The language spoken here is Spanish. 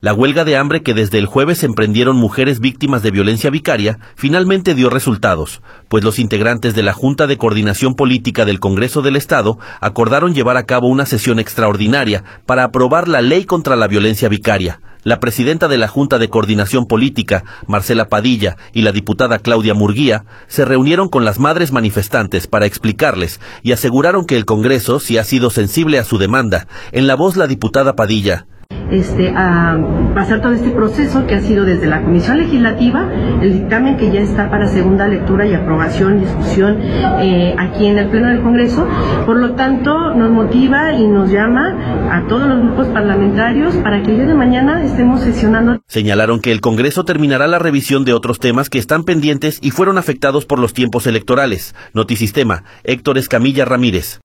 La huelga de hambre que desde el jueves emprendieron mujeres víctimas de violencia vicaria finalmente dio resultados, pues los integrantes de la Junta de Coordinación Política del Congreso del Estado acordaron llevar a cabo una sesión extraordinaria para aprobar la ley contra la violencia vicaria. La presidenta de la Junta de Coordinación Política, Marcela Padilla, y la diputada Claudia Murguía se reunieron con las madres manifestantes para explicarles y aseguraron que el Congreso sí ha sido sensible a su demanda. En la voz la diputada Padilla: a pasar todo este proceso que ha sido desde la Comisión Legislativa, el dictamen que ya está para segunda lectura y aprobación y discusión aquí en el Pleno del Congreso. Por lo tanto, nos motiva y nos llama a todos los grupos parlamentarios para que el día de mañana estemos sesionando. Señalaron que el Congreso terminará la revisión de otros temas que están pendientes y fueron afectados por los tiempos electorales. Notisistema, Héctor Escamilla Ramírez.